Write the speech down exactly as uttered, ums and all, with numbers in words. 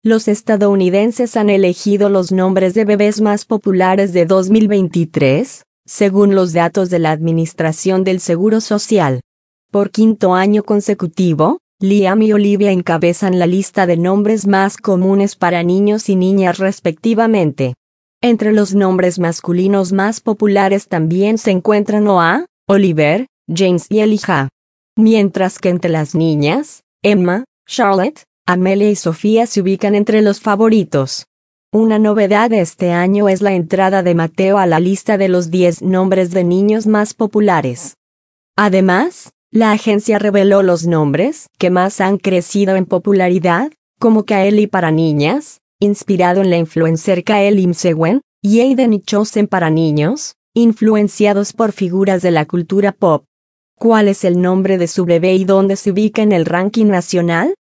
Los estadounidenses han elegido los nombres de bebés más populares de dos mil veintitrés, según los datos de la Administración del Seguro Social. Por quinto año consecutivo, Liam y Olivia encabezan la lista de nombres más comunes para niños y niñas respectivamente. Entre los nombres masculinos más populares también se encuentran Noah, Oliver, James y Elijah. Mientras que entre las niñas, Emma, Charlotte, Amelia y Sofía se ubican entre los favoritos. Una novedad de este año es la entrada de Mateo a la lista de los diez nombres de niños más populares. Además, la agencia reveló los nombres que más han crecido en popularidad, como Kaeli para niñas, inspirado en la influencer Kaeli Msewen, y Aiden y Chosen para niños, influenciados por figuras de la cultura pop. ¿Cuál es el nombre de su bebé y dónde se ubica en el ranking nacional?